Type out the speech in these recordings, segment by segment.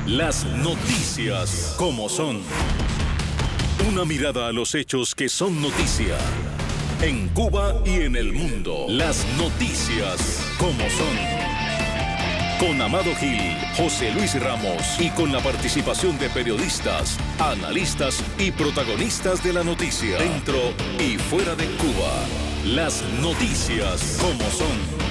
Las noticias como son. Una mirada a los hechos que son noticia. En Cuba y en el mundo. Las noticias como son. Con Amado Gil, José Luis Ramos y con la participación de periodistas, analistas y protagonistas de la noticia. Dentro y fuera de Cuba. Las noticias como son.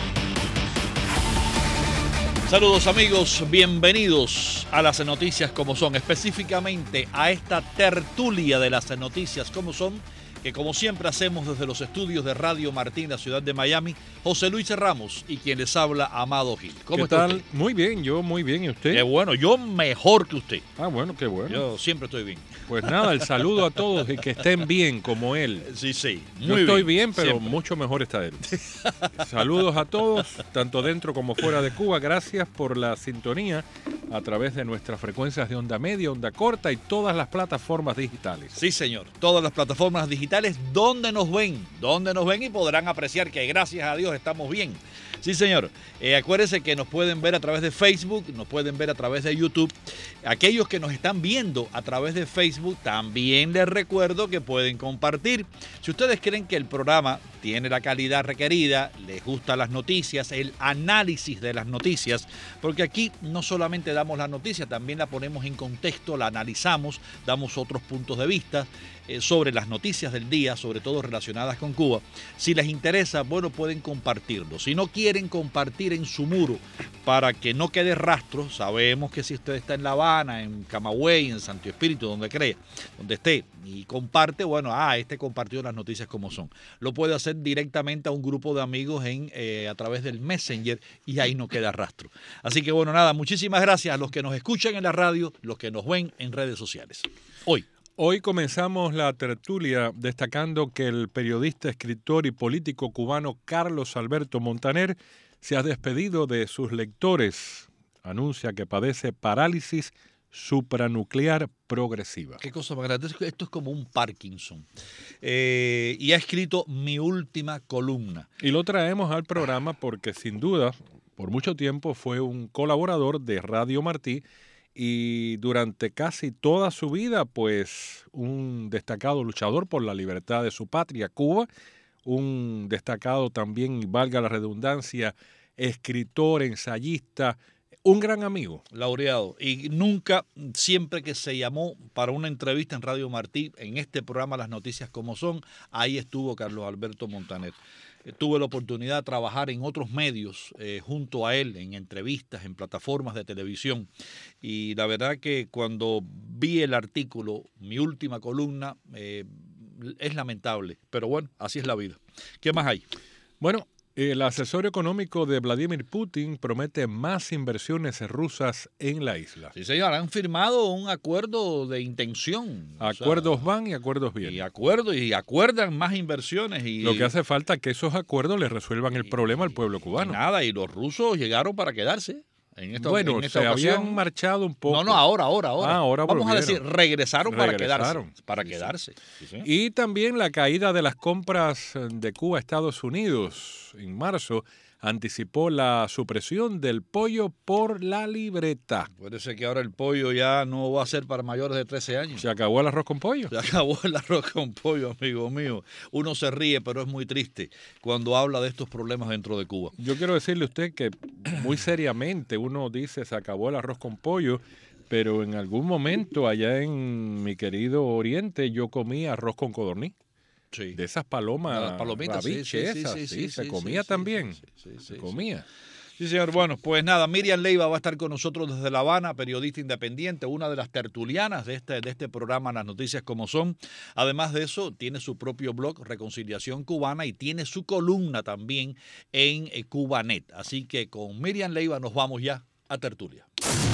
Saludos amigos, bienvenidos a las noticias como son, específicamente a esta tertulia de las noticias como son, que como siempre hacemos desde los estudios de Radio Martín, la ciudad de Miami, José Luis Ramos y quien les habla, Amado Gil. ¿Cómo está usted? Muy bien, yo muy bien, ¿y usted? Qué bueno, yo mejor que usted. Ah, bueno, qué bueno. Yo siempre estoy bien. Pues nada, el saludo a todos y que estén bien como él. Sí, muy yo estoy bien, pero siempre. Mucho mejor está él. Saludos a todos, tanto dentro como fuera de Cuba. Gracias por la sintonía a través de nuestras frecuencias de onda media, onda corta y todas las plataformas digitales. Sí, señor. Todas las plataformas digitales donde nos ven y podrán apreciar que gracias a Dios estamos bien. Sí, señor. Acuérdense que nos pueden ver a través de Facebook, nos pueden ver a través de YouTube. Aquellos que nos están viendo a través de Facebook, también les recuerdo que pueden compartir. Si ustedes creen que el programa tiene la calidad requerida, les gustan las noticias, el análisis de las noticias, porque aquí no solamente damos la noticia, también la ponemos en contexto, la analizamos, damos otros puntos de vista sobre las noticias del día, sobre todo relacionadas con Cuba. Si les interesa, bueno, pueden compartirlo. Si no quieren compartir en su muro para que no quede rastro, sabemos que si usted está en La Habana, en Camagüey, en Santo Espíritu, donde esté, y comparte, bueno, este compartió las noticias como son. Lo puede hacer directamente a un grupo de amigos a través del Messenger y ahí no queda rastro. Así que bueno, nada, muchísimas gracias a los que nos escuchan en la radio, los que nos ven en redes sociales. Hoy comenzamos la tertulia destacando que el periodista, escritor y político cubano Carlos Alberto Montaner se ha despedido de sus lectores. Anuncia que padece parálisis supranuclear progresiva. Qué cosa más grande. Esto es como un Parkinson. Y ha escrito Mi última columna. Y lo traemos al programa porque sin duda, por mucho tiempo fue un colaborador de Radio Martí y durante casi toda su vida, pues, un destacado luchador por la libertad de su patria, Cuba, un destacado también, y valga la redundancia, escritor, ensayista, un gran amigo. Laureado. Y nunca, siempre que se llamó para una entrevista en Radio Martí, en este programa Las Noticias como son, ahí estuvo Carlos Alberto Montaner. Tuve la oportunidad de trabajar en otros medios junto a él, en entrevistas, en plataformas de televisión. Y la verdad que cuando vi el artículo, Mi última columna, es lamentable. Pero bueno, así es la vida. ¿Qué más hay? Bueno, el asesor económico de Vladimir Putin promete más inversiones rusas en la isla. Sí, señor, han firmado un acuerdo de intención. Acuerdos van y acuerdos vienen. Y acuerdan más inversiones. Y lo que hace falta es que esos acuerdos le resuelvan el problema al pueblo cubano. Y los rusos llegaron para quedarse. En esta se habían marchado un poco. No, ahora. Ahora vamos a decir, regresaron para Sí. quedarse. Sí. Y también la caída de las compras de Cuba a Estados Unidos en marzo anticipó la supresión del pollo por la libreta. Puede ser que ahora el pollo ya no va a ser para mayores de 13 años. ¿Se acabó el arroz con pollo? Se acabó el arroz con pollo, amigo mío. Uno se ríe, pero es muy triste cuando habla de estos problemas dentro de Cuba. Yo quiero decirle a usted que muy seriamente uno dice se acabó el arroz con pollo, pero en algún momento allá en mi querido Oriente yo comí arroz con codorniz. Sí. De esas palomas, palomitas, se comía también. Se comía. Sí, señor. Bueno, pues nada, Miriam Leiva va a estar con nosotros desde La Habana, periodista independiente, una de las tertulianas de este programa Las Noticias como son. Además de eso, tiene su propio blog, Reconciliación Cubana, y tiene su columna también en Cubanet. Así que con Miriam Leiva nos vamos ya a tertulia.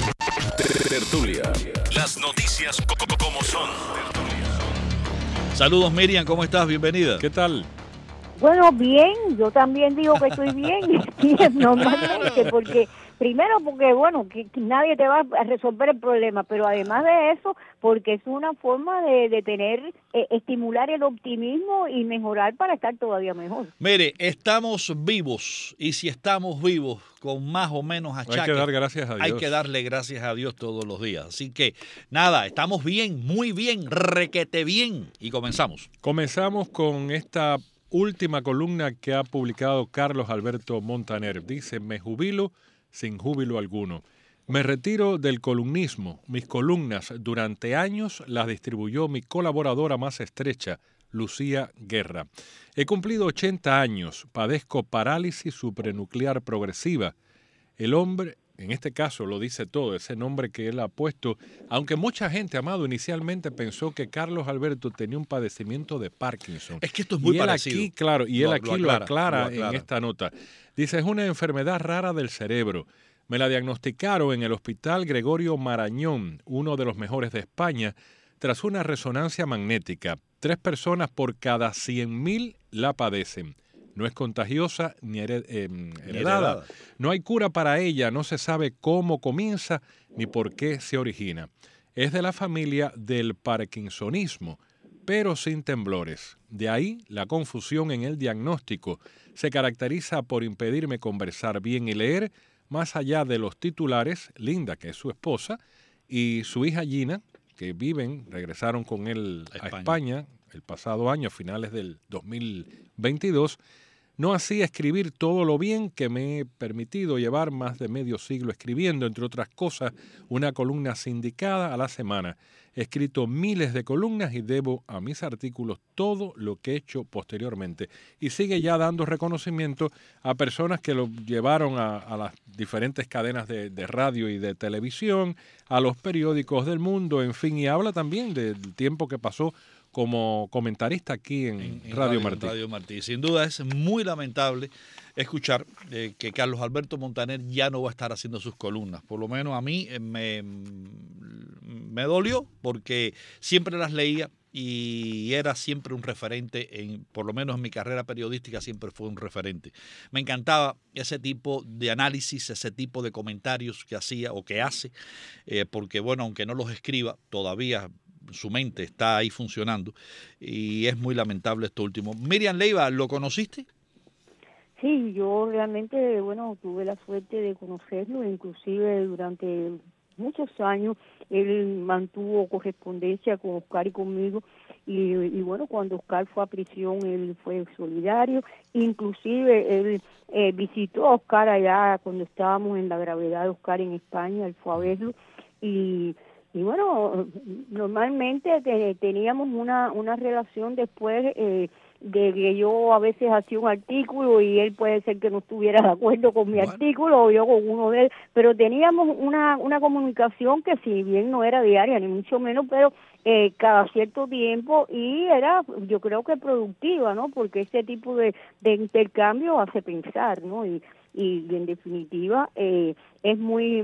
Tertulia. Las noticias como son. Saludos, Miriam, ¿cómo estás? Bienvenida. ¿Qué tal? Bueno, bien, yo también digo que estoy bien, normalmente, porque primero porque, bueno, que nadie te va a resolver el problema, pero además de eso, porque es una forma de tener, estimular el optimismo y mejorar para estar todavía mejor. Mire, estamos vivos y si estamos vivos con más o menos achaques, hay que dar gracias a Dios. Hay que darle gracias a Dios todos los días. Así que nada, estamos bien, muy bien, requete bien y comenzamos. Comenzamos con esta última columna que ha publicado Carlos Alberto Montaner. Dice, me jubilo sin júbilo alguno. Me retiro del columnismo. Mis columnas durante años las distribuyó mi colaboradora más estrecha, Lucía Guerra. He cumplido 80 años, padezco parálisis supranuclear progresiva. El hombre, en este caso lo dice todo, ese nombre que él ha puesto, aunque mucha gente, Amado, inicialmente pensó que Carlos Alberto tenía un padecimiento de Parkinson. Es que esto es muy parecido. Aquí, claro, y él aquí lo aclara en esta nota. Dice, es una enfermedad rara del cerebro. Me la diagnosticaron en el Hospital Gregorio Marañón, uno de los mejores de España, tras una resonancia magnética. 3 personas por cada 100.000 la padecen. No es contagiosa ni heredada. No hay cura para ella, no se sabe cómo comienza ni por qué se origina. Es de la familia del parkinsonismo, pero sin temblores. De ahí la confusión en el diagnóstico. Se caracteriza por impedirme conversar bien y leer, más allá de los titulares, Linda, que es su esposa, y su hija Gina, que regresaron con él a España el pasado año, a finales del 2022, no hacía escribir todo lo bien que me he permitido llevar más de medio siglo escribiendo, entre otras cosas, una columna sindicada a la semana. He escrito miles de columnas y debo a mis artículos todo lo que he hecho posteriormente. Y sigue ya dando reconocimiento a personas que lo llevaron a las diferentes cadenas de radio y de televisión, a los periódicos del mundo, en fin, y habla también del tiempo que pasó como comentarista aquí en Radio Martí. Radio Martí. Sin duda es muy lamentable escuchar que Carlos Alberto Montaner ya no va a estar haciendo sus columnas. Por lo menos a mí me dolió porque siempre las leía y era siempre un referente, por lo menos en mi carrera periodística siempre fue un referente. Me encantaba ese tipo de análisis, ese tipo de comentarios que hacía o que hace, porque bueno, aunque no los escriba, todavía su mente está ahí funcionando y es muy lamentable esto último. Miriam Leiva, ¿lo conociste? Sí, yo realmente, bueno, tuve la suerte de conocerlo, inclusive durante muchos años él mantuvo correspondencia con Oscar y conmigo y bueno, cuando Oscar fue a prisión él fue solidario, inclusive él visitó a Oscar allá cuando estábamos en la gravedad de Oscar en España, él fue a verlo y bueno, normalmente teníamos una relación después de que yo a veces hacía un artículo y él puede ser que no estuviera de acuerdo con mi artículo o yo con uno de él, pero teníamos una comunicación que si bien no era diaria ni mucho menos, pero cada cierto tiempo y era, yo creo que productiva, ¿no? Porque ese tipo de intercambio hace pensar, ¿no? Y en definitiva es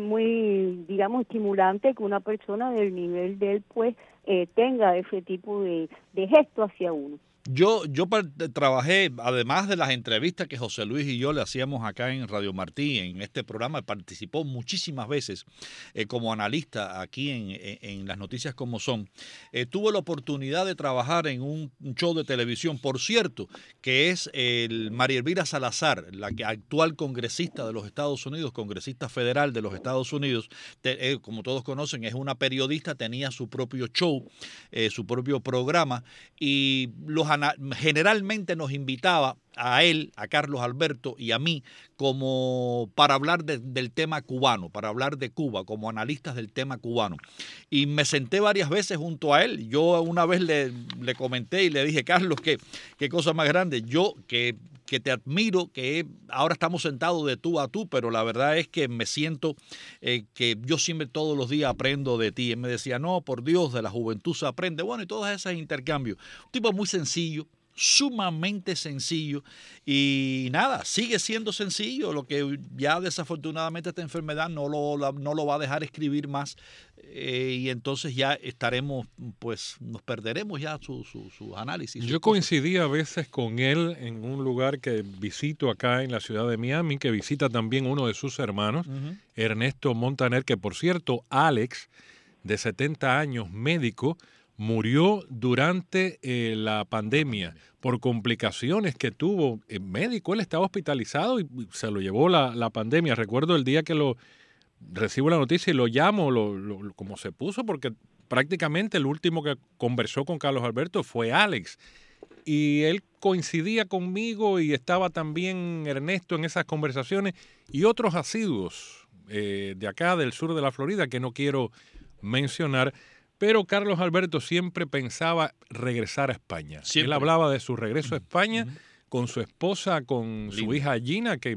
muy digamos estimulante que una persona del nivel de él pues tenga ese tipo de gesto hacia uno. Yo trabajé, además de las entrevistas que José Luis y yo le hacíamos acá en Radio Martí, en este programa, participó muchísimas veces como analista aquí en Las Noticias Como Son. Tuve la oportunidad de trabajar en un show de televisión, por cierto, que es María Elvira Salazar, la actual congresista de los Estados Unidos, congresista federal de los Estados Unidos, como todos conocen, es una periodista, tenía su propio show, su propio programa, y generalmente nos invitaba a él, a Carlos Alberto y a mí como para hablar del tema cubano, para hablar de Cuba, como analistas del tema cubano. Y me senté varias veces junto a él. Yo una vez le comenté y le dije, Carlos, qué cosa más grande. Yo que te admiro, que ahora estamos sentados de tú a tú, pero la verdad es que me siento que yo siempre todos los días aprendo de ti. Él me decía, no, por Dios, de la juventud se aprende. Bueno, y todos esos intercambios. Un tipo muy sencillo, sumamente sencillo y nada, sigue siendo sencillo, lo que ya desafortunadamente esta enfermedad no lo va a dejar escribir más y entonces ya estaremos, pues nos perderemos ya sus análisis. Yo coincidí a veces con él en un lugar que visito acá en la ciudad de Miami, que visita también uno de sus hermanos, Ernesto Montaner, que por cierto, Alex, de 70 años, médico, murió durante la pandemia por complicaciones que tuvo. Médico, él estaba hospitalizado y se lo llevó la pandemia. Recuerdo el día que recibo la noticia y lo llamo, como se puso, porque prácticamente el último que conversó con Carlos Alberto fue Alex. Y él coincidía conmigo y estaba también Ernesto en esas conversaciones y otros asiduos de acá del sur de la Florida que no quiero mencionar. Pero Carlos Alberto siempre pensaba regresar a España. Siempre. Él hablaba de su regreso a España con su esposa, con su hija Gina, que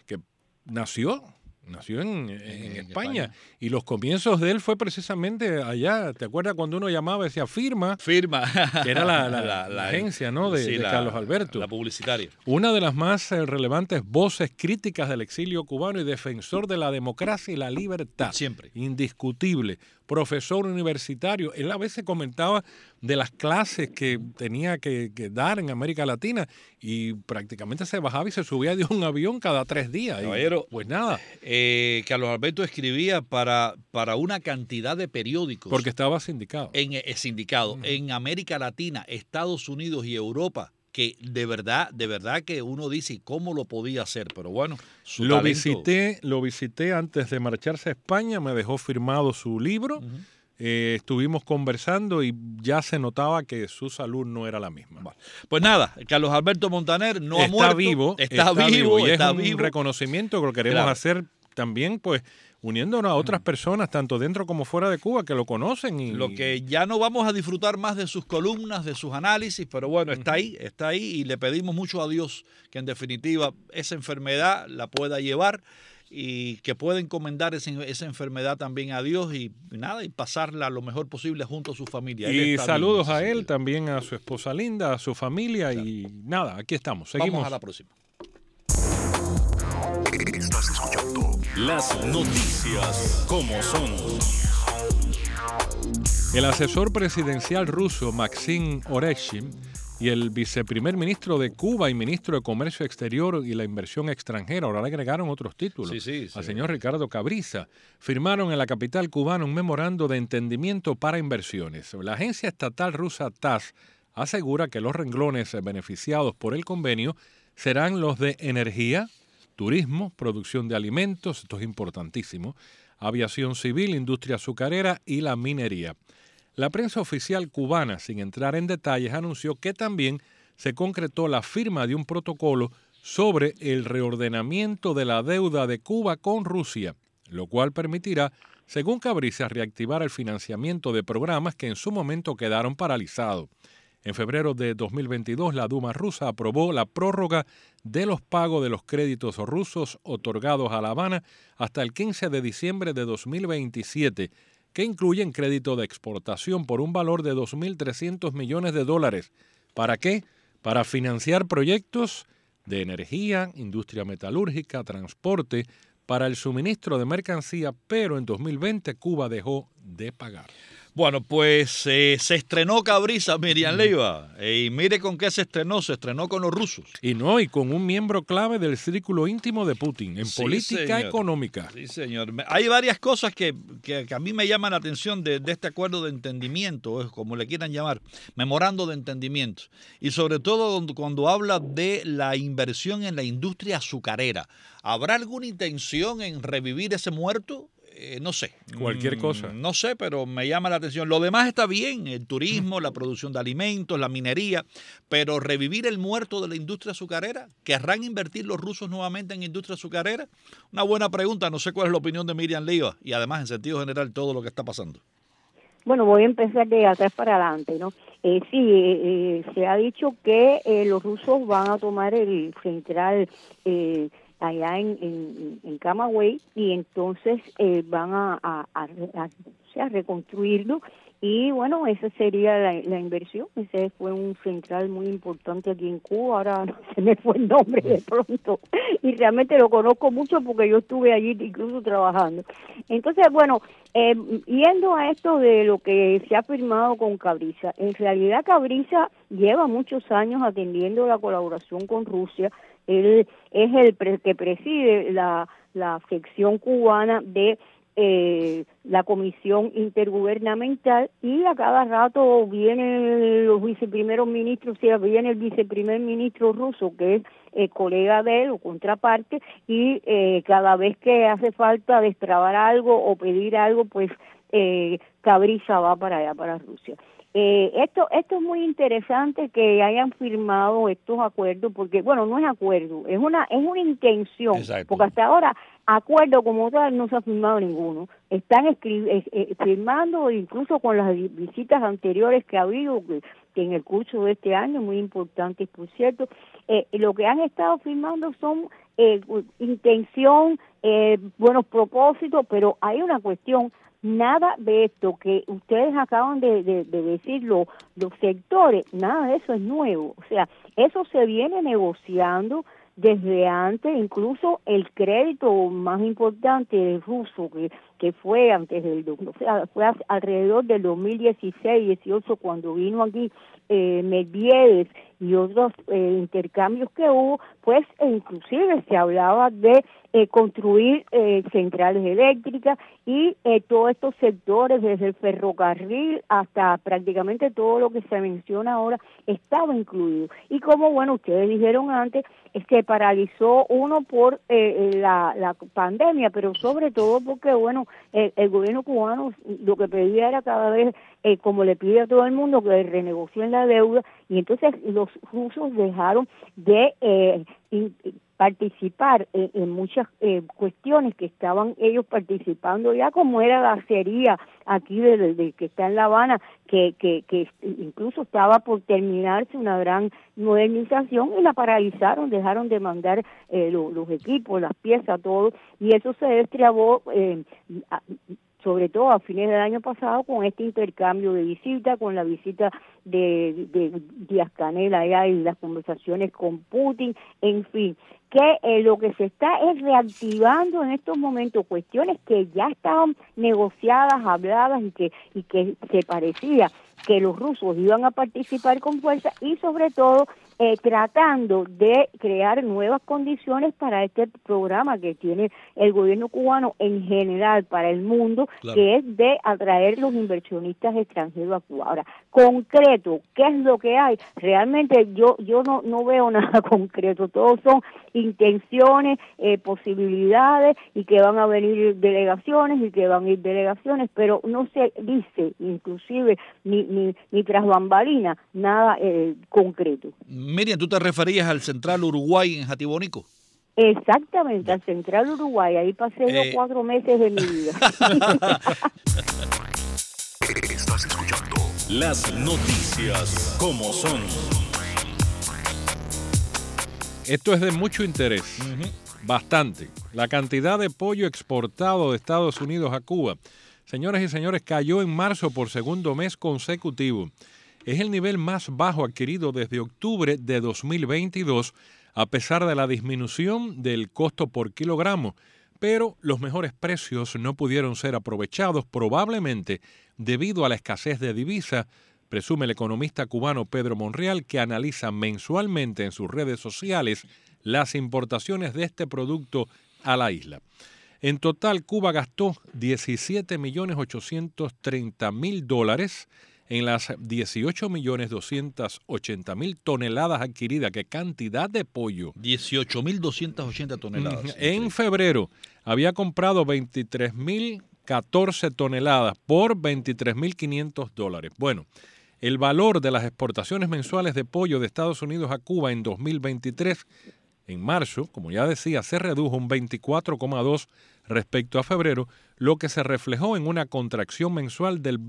nació en España. Y los comienzos de él fue precisamente allá. ¿Te acuerdas cuando uno llamaba y decía firma? Firma. Que era la agencia, ¿no? de Carlos Alberto. La publicitaria. Una de las más relevantes voces críticas del exilio cubano y defensor de la democracia y la libertad. Siempre. Indiscutible. Profesor universitario. Él a veces comentaba de las clases que tenía que dar en América Latina y prácticamente se bajaba y se subía de un avión cada 3 días. Caballero, pues nada. Carlos Alberto escribía para una cantidad de periódicos. Porque estaba sindicado. Sindicado en América Latina, Estados Unidos y Europa, que de verdad que uno dice cómo lo podía hacer, pero bueno, lo visité antes de marcharse a España, me dejó firmado su libro, estuvimos conversando y ya se notaba que su salud no era la misma. Vale. Pues nada, Carlos Alberto Montaner no ha muerto, está vivo y es un reconocimiento que lo queremos hacer también, pues uniéndonos a otras personas, tanto dentro como fuera de Cuba, que lo conocen. Y lo que ya no vamos a disfrutar más de sus columnas, de sus análisis, pero bueno, está ahí y le pedimos mucho a Dios que en definitiva esa enfermedad la pueda llevar y que pueda encomendar esa enfermedad también a Dios y pasarla lo mejor posible junto a su familia. Y saludos a él, también a su esposa linda, a su familia y nada, aquí estamos. Seguimos. Vamos a la próxima. Estás escuchando las noticias como son. El asesor presidencial ruso Maxim Oreshin y el viceprimer ministro de Cuba y ministro de Comercio Exterior y la Inversión Extranjera, ahora le agregaron otros títulos, al señor Ricardo Cabriza, firmaron en la capital cubana un memorando de entendimiento para inversiones. La agencia estatal rusa TASS asegura que los renglones beneficiados por el convenio serán los de energía, turismo, producción de alimentos, esto es importantísimo, aviación civil, industria azucarera y la minería. La prensa oficial cubana, sin entrar en detalles, anunció que también se concretó la firma de un protocolo sobre el reordenamiento de la deuda de Cuba con Rusia, lo cual permitirá, según Cabriza, reactivar el financiamiento de programas que en su momento quedaron paralizados. En febrero de 2022, la Duma rusa aprobó la prórroga de los pagos de los créditos rusos otorgados a La Habana hasta el 15 de diciembre de 2027, que incluyen crédito de exportación por un valor de $2.300 millones. ¿Para qué? Para financiar proyectos de energía, industria metalúrgica, transporte, para el suministro de mercancía, pero en 2020 Cuba dejó de pagar. Bueno, pues se estrenó Cabriza, Miriam Leiva. Y mire con qué se estrenó con los rusos. Y con un miembro clave del círculo íntimo de Putin, en política económica. Sí, señor. Hay varias cosas que a mí me llaman la atención de este acuerdo de entendimiento, como le quieran llamar, memorando de entendimiento. Y sobre todo cuando habla de la inversión en la industria azucarera. ¿Habrá alguna intención en revivir ese muerto? No sé. Cualquier cosa. No sé, pero me llama la atención. Lo demás está bien, el turismo, la producción de alimentos, la minería, pero revivir el muerto de la industria azucarera, ¿querrán invertir los rusos nuevamente en industria azucarera? Una buena pregunta, no sé cuál es la opinión de Miriam Leiva y además en sentido general todo lo que está pasando. Bueno, voy a empezar de atrás para adelante, ¿no? Se ha dicho que los rusos van a tomar el central allá en Camagüey y entonces van a sea, reconstruirlo. Y bueno, esa sería la inversión. Ese fue un central muy importante aquí en Cuba. Ahora no se me fue el nombre de pronto. Y realmente lo conozco mucho porque yo estuve allí incluso trabajando. Entonces, bueno, yendo a esto de lo que se ha firmado con Cabrisa. En realidad Cabrisa lleva muchos años atendiendo la colaboración con Rusia. Él es el que preside la sección cubana de la comisión intergubernamental, y a cada rato vienen los viceprimeros ministros, o sea, viene el viceprimer ministro ruso, que es colega de él o contraparte, y cada vez que hace falta destrabar algo o pedir algo, pues Cabrisa va para allá, para Rusia. Esto es muy interesante que hayan firmado estos acuerdos, porque bueno, no es acuerdo, es una intención. Exacto. Porque hasta ahora acuerdo como tal no se ha firmado ninguno. Están firmando, incluso con las visitas anteriores que ha habido, que en el curso de este año, muy importantes por cierto, lo que han estado firmando son intención, buenos propósitos, pero hay una cuestión. Nada de esto que ustedes acaban de decir, los sectores, nada de eso es nuevo. O sea, eso se viene negociando desde antes, incluso el crédito más importante del ruso, que fue antes o sea, fue alrededor del 2016-18 cuando vino aquí Medvedev y otros intercambios que hubo, pues inclusive se hablaba de construir centrales eléctricas y todos estos sectores, desde el ferrocarril hasta prácticamente todo lo que se menciona ahora, estaba incluido. Y como, bueno, ustedes dijeron antes, es que paralizó uno por la pandemia, pero sobre todo porque, bueno, el gobierno cubano lo que pedía era cada vez, como le pide a todo el mundo, que renegocien la deuda, y entonces los rusos dejaron de participar en muchas cuestiones que estaban ellos participando ya, como era la acería aquí de que está en La Habana, que incluso estaba por terminarse una gran modernización, y la paralizaron, dejaron de mandar los equipos, las piezas, todo, y eso se destrabó sobre todo a fines del año pasado con este intercambio de visitas, con la visita de Díaz-Canel allá y las conversaciones con Putin, en fin, que lo que se está es reactivando en estos momentos cuestiones que ya estaban negociadas, habladas y que se parecía que los rusos iban a participar con fuerza, y sobre todo tratando de crear nuevas condiciones para este programa que tiene el gobierno cubano en general para el mundo, claro, que es de atraer los inversionistas extranjeros a Cuba. Ahora, concreto, ¿qué es lo que hay? Realmente yo no veo nada concreto, todos son intenciones, posibilidades, y que van a venir delegaciones y que van a ir delegaciones, pero no se dice inclusive ni tras bambalina nada concreto. Miriam, ¿tú te referías al Central Uruguay en Jatibonico? Exactamente, al Central Uruguay. Ahí pasé yo 4 meses de mi vida. Estás escuchando las noticias como son. Esto es de mucho interés, bastante. La cantidad de pollo exportado de Estados Unidos a Cuba, señoras y señores, cayó en marzo por segundo mes consecutivo. Es el nivel más bajo adquirido desde octubre de 2022, a pesar de la disminución del costo por kilogramo, pero los mejores precios no pudieron ser aprovechados, probablemente debido a la escasez de divisa, presume el economista cubano Pedro Monreal, que analiza mensualmente en sus redes sociales las importaciones de este producto a la isla. En total, Cuba gastó $17.830.000 en las 18.280.000 toneladas adquiridas. ¡Qué cantidad de pollo! 18.280 toneladas. En febrero había comprado 23.014 toneladas por $23.500. Bueno, el valor de las exportaciones mensuales de pollo de Estados Unidos a Cuba en 2023 en marzo, como ya decía, se redujo un 24,2% respecto a febrero, lo que se reflejó en una contracción mensual del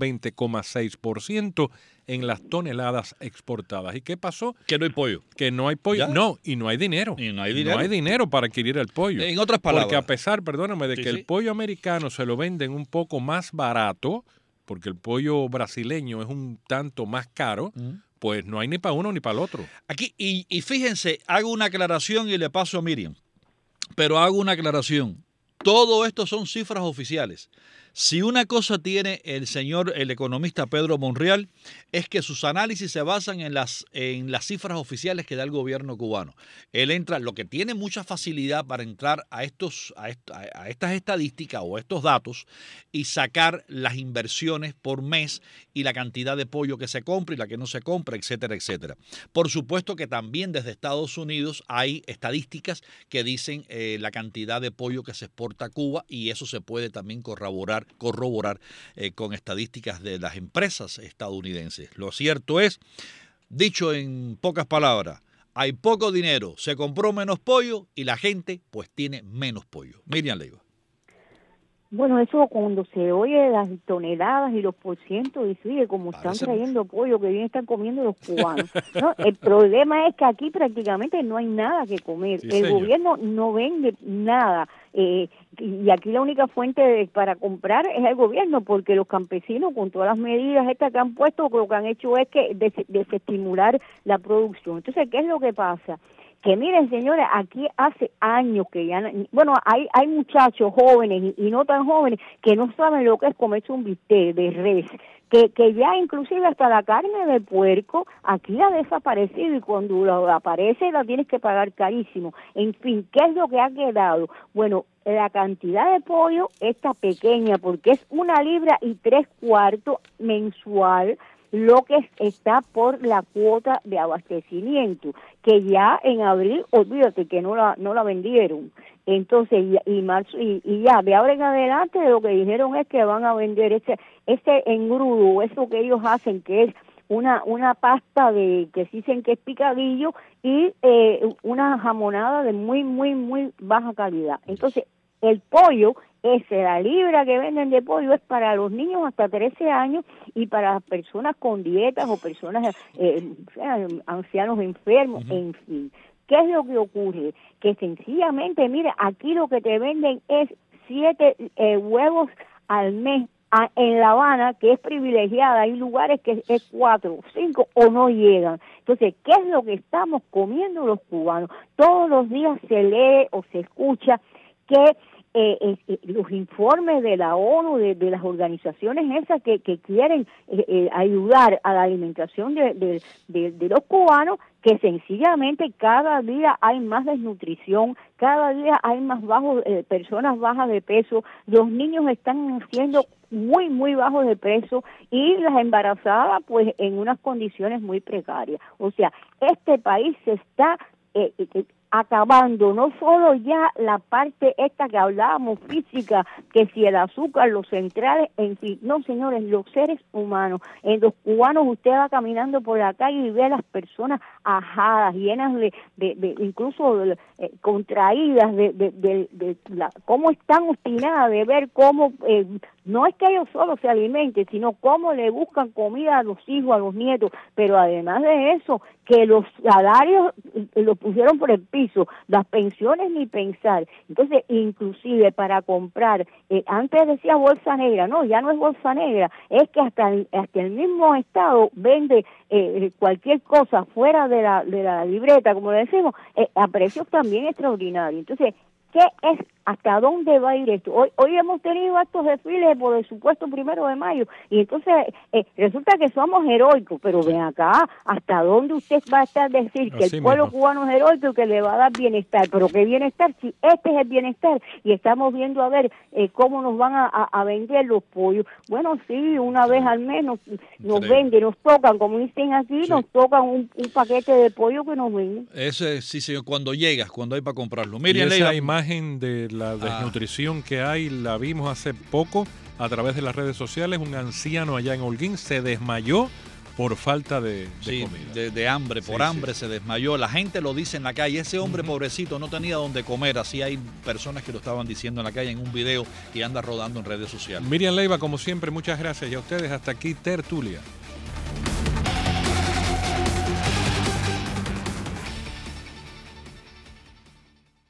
20,6% en las toneladas exportadas. ¿Y qué pasó? Que no hay pollo. Que no hay pollo. ¿Ya? No, y no hay dinero. Y no hay dinero. No hay dinero para adquirir el pollo. En otras palabras. Porque a pesar, perdóname, de Sí, que sí. el pollo americano se lo venden un poco más barato, porque el pollo brasileño es un tanto más caro, pues no hay ni para uno ni para el otro. Aquí, y fíjense, hago una aclaración y le paso a Miriam, pero hago una aclaración. Todo esto son cifras oficiales. Si una cosa tiene el economista Pedro Monreal, es que sus análisis se basan en las cifras oficiales que da el gobierno cubano. Él entra, lo que tiene mucha facilidad para entrar a estas estadísticas o estos datos y sacar las inversiones por mes y la cantidad de pollo que se compra y la que no se compra, etcétera, etcétera. Por supuesto que también desde Estados Unidos hay estadísticas que dicen la cantidad de pollo que se exporta a Cuba, y eso se puede también corroborar con estadísticas de las empresas estadounidenses. Lo cierto es, dicho en pocas palabras, hay poco dinero, se compró menos pollo y la gente pues tiene menos pollo. Miriam Leiva. Bueno, eso cuando se oye las toneladas y los porcientos, y sigue como están Parece trayendo pollo, que bien están comiendo los cubanos. No, el problema es que aquí prácticamente no hay nada que comer. Sí, el señor. gobierno no vende nada. Y aquí la única fuente para comprar es el gobierno, porque los campesinos, con todas las medidas estas que han puesto, lo que han hecho es que desestimular la producción. Entonces, ¿qué es lo que pasa? Que miren, señores, aquí hace años que ya, bueno, hay muchachos jóvenes y no tan jóvenes que no saben lo que es comerse un bistec de res, que ya inclusive hasta la carne de puerco aquí ha desaparecido, y cuando aparece la tienes que pagar carísimo. En fin, ¿qué es lo que ha quedado? Bueno, la cantidad de pollo está pequeña, porque es 1 libra y 3/4 mensual lo que está por la cuota de abastecimiento, que ya en abril, olvídate que no la vendieron. Entonces, y marzo, y ya de ahora en adelante lo que dijeron es que van a vender ese engrudo, eso que ellos hacen, que es una pasta que dicen que es picadillo, y una jamonada de muy, muy, muy baja calidad. Entonces, el pollo, la libra que venden de pollo es para los niños hasta 13 años y para las personas con dietas o personas, ancianos enfermos, en fin. ¿Qué es lo que ocurre? Que sencillamente, mira, aquí lo que te venden es 7 huevos al mes. En La Habana, que es privilegiada, hay lugares que es 4, 5 o no llegan. Entonces, ¿qué es lo que estamos comiendo los cubanos? Todos los días se lee o se escucha que los informes de la ONU, de las organizaciones esas que quieren ayudar a la alimentación de los cubanos, que sencillamente cada día hay más desnutrición, cada día hay más personas bajas de peso, los niños están siendo muy, muy bajos de peso, y las embarazadas pues en unas condiciones muy precarias. O sea, este país se está acabando, no solo ya la parte esta que hablábamos física, que si el azúcar, los centrales, en fin, no, señores, los seres humanos. En los cubanos usted va caminando por la calle y ve a las personas ajadas, llenas de incluso contraídas cómo están obstinadas de ver cómo no es que ellos solo se alimenten, sino cómo le buscan comida a los hijos, a los nietos, pero además de eso, que los salarios los pusieron por el piso, las pensiones ni pensar. Entonces, inclusive para comprar, antes decía bolsa negra, no, ya no es bolsa negra, es que hasta el mismo Estado vende cualquier cosa fuera de la libreta, como decimos, a precios también extraordinarios. Entonces, ¿qué es? ¿Hasta dónde va a ir esto? Hoy hemos tenido estos desfiles por el supuesto 1 de mayo, y entonces resulta que somos heroicos, pero ven acá, ¿hasta dónde usted va a estar decir que Así el pueblo mismo. cubano es heroico y que le va a dar bienestar? Pero ¿qué bienestar? Si este es el bienestar, y estamos viendo a ver cómo nos van a vender los pollos. Bueno, sí, una vez al mes nos venden, nos tocan, como dicen aquí, Sí. nos tocan un paquete de pollo que nos venden. Ese sí, señor, cuando hay para comprarlo. Y Miriam esa Leiva. imagen de la desnutrición que hay, la vimos hace poco a través de las redes sociales. Un anciano allá en Holguín se desmayó por falta de Sí, comida. de hambre, por hambre se desmayó. La gente lo dice en la calle, ese hombre pobrecito no tenía dónde comer. Así hay personas que lo estaban diciendo en la calle en un video que anda rodando en redes sociales. Miriam Leiva, como siempre, muchas gracias. Y a ustedes hasta aquí, Tertulia.